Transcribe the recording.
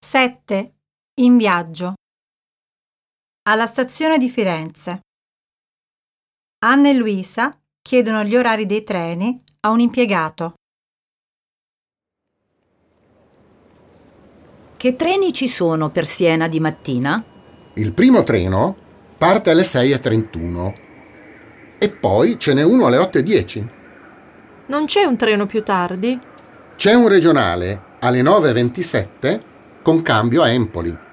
7. In viaggio. Alla stazione di Firenze. Anna e Luisa chiedono gli orari dei treni a un impiegato. Che treni ci sono per Siena di mattina? Il primo treno parte alle 6:31 e poi ce n'è uno alle 8:10. Non c'è un treno più tardi? C'è un regionale alle 9:27 con cambio a Empoli.